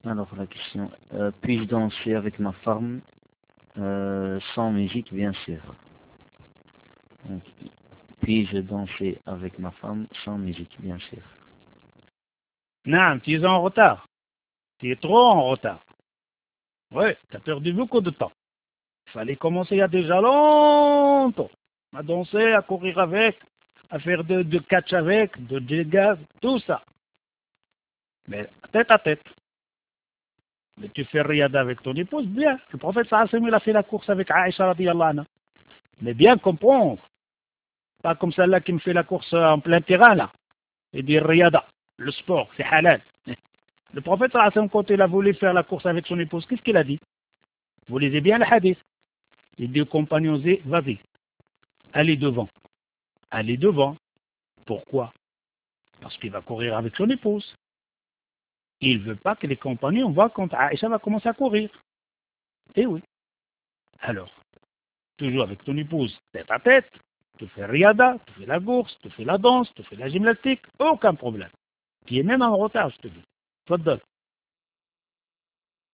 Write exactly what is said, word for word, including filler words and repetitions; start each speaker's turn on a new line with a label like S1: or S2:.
S1: Alors la question, euh, puis-je danser avec ma femme euh, sans musique, bien sûr. Donc, puis-je danser avec ma femme sans musique, bien sûr.
S2: Non, tu es en retard. Tu es trop en retard. Oui, tu as perdu beaucoup de temps. Il fallait commencer il y a déjà longtemps. À danser, à courir avec, à faire de, de catch avec, de dégâts, tout ça. Mais tête à tête. Mais tu fais riyada avec ton épouse, bien. Le prophète sallallahu il a fait la course avec Aïcha radiyallahu anha. Mais bien comprendre. Pas comme celle-là qui me fait la course en plein terrain, là. Et dire riyada, le sport, c'est halal. Le prophète sallallahu quand il a voulu faire la course avec son épouse, qu'est-ce qu'il a dit? Vous lisez bien le hadith. Il dit aux compagnons, vas-y, allez devant. Allez devant. Pourquoi? Parce qu'il va courir avec son épouse. Il ne veut pas que les compagnons voient quand Aïcha va commencer à courir. Eh oui. Alors, toujours avec ton épouse, tête à tête, tu fais riada, tu fais la course, tu fais la danse, tu fais la gymnastique, aucun problème. Tu es même en retard, je te dis. Faddal.